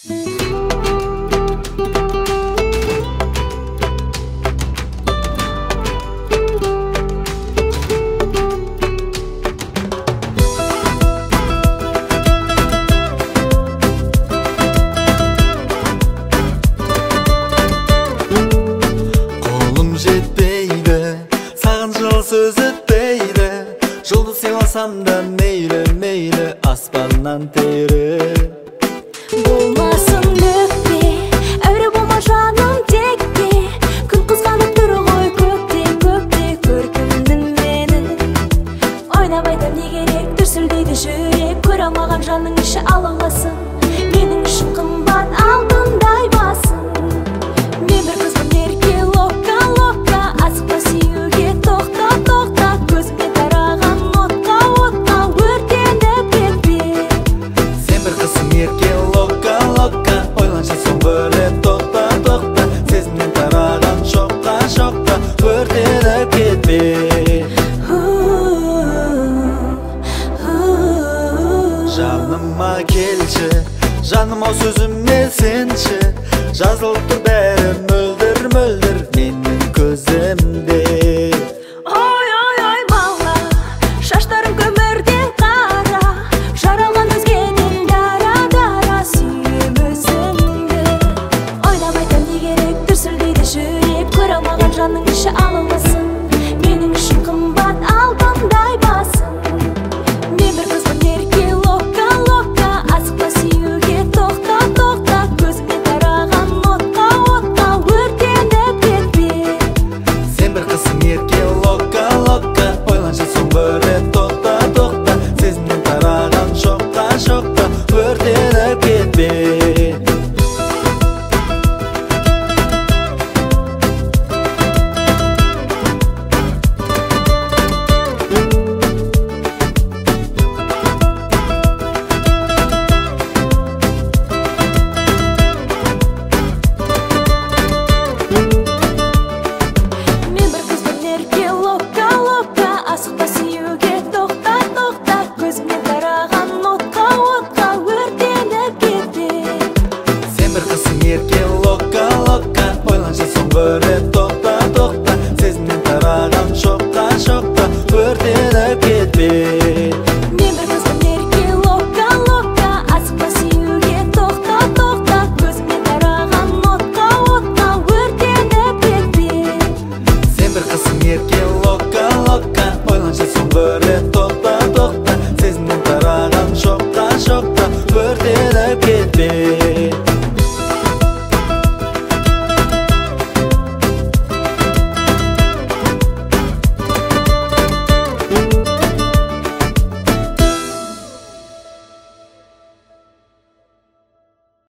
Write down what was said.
Söz etmeydi, жұлдыз сыйласам да мейлі, аспаннан тері. Болмасын өкпе, әуре болма жаным текте, күн қызғанып тұр ғой көкте, көркімдің мені. Ойнап айтам не керек, дүрсілдейді жүрек, көре алмаған жанның іші алаңдасын, менің үшін қымбат алтындай басын. Мен бір қызбын ерке, лока, асықпа сүюге тоқта, көзіме тараған отқа, өртеніп кетпе. Сен бір қызсың ерке, лока, ойланшы соң бөліп тоқта, сезімнен тараған шоққа, өртеніп кетпе. Жаныма келші, жаным ау сөзіме сенші, жазылып тұр бәрі мөлдір, менің көзімде.